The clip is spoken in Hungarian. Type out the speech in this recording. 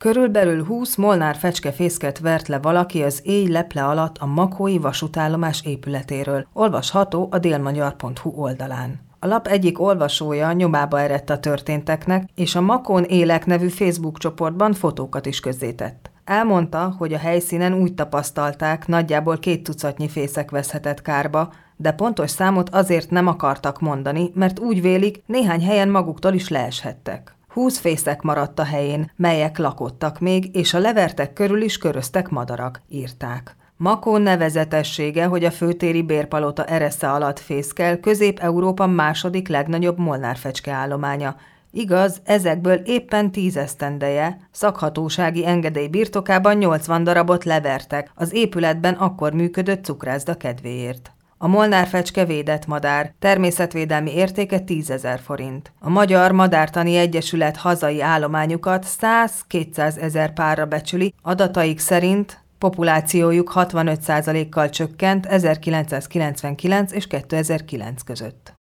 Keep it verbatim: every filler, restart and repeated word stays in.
Körülbelül húsz molnár fecskefészket vert le valaki az éj leple alatt a makói vasútállomás épületéről, olvasható a délmagyar pont hu oldalán. A lap egyik olvasója nyomába eredt a történteknek, és a Makón élek nevű Facebook csoportban fotókat is közzétett. Elmondta, hogy a helyszínen úgy tapasztalták, nagyjából két tucatnyi fészek veszhetett kárba, de pontos számot azért nem akartak mondani, mert úgy vélik, néhány helyen maguktól is leeshettek. Húsz fészek maradt a helyén, melyek lakottak még, és a levertek körül is köröztek madarak, írták. Makón nevezetessége, hogy a főtéri bérpalota eresze alatt fészkel, Közép-Európa második legnagyobb molnárfecske állománya. Igaz, ezekből éppen tíz esztendeje, szakhatósági engedély birtokában nyolcvan darabot levertek, az épületben akkor működött cukrászda kedvéért. A molnárfecske védett madár, természetvédelmi értéke tízezer forint. A Magyar Madártani Egyesület hazai állományukat száz-kétszáz ezer párra becsüli, adataik szerint populációjuk hatvanöt százalékkal csökkent ezerkilencszázkilencvenkilenc és kétezer-kilenc között.